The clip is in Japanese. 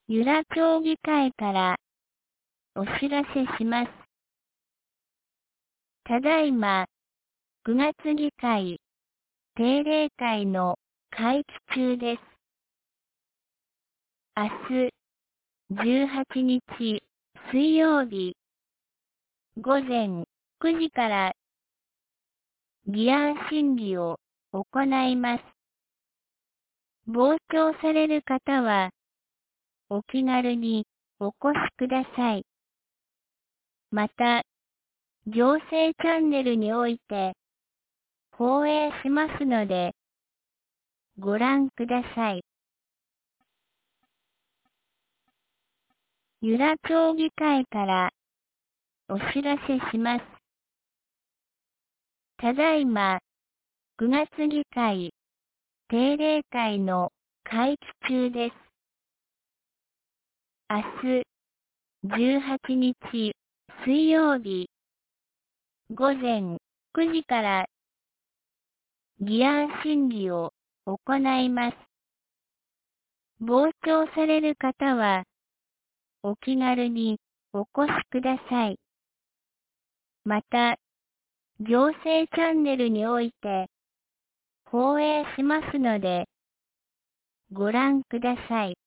由良町議会からお知らせします。ただいま、9月議会定例会の会期中です。明日、18日水曜日、午前9時から議案審議を行います。傍聴される方は、お気軽にお越しください。また、行政チャンネルにおいて放映しますので、ご覧ください。由良町議会からお知らせします。ただいま、9月議会定例会の会期中です。明日、18日水曜日、午前9時から議案審議を行います。傍聴される方は、お気軽にお越しください。また、行政チャンネルにおいて放映しますので、ご覧ください。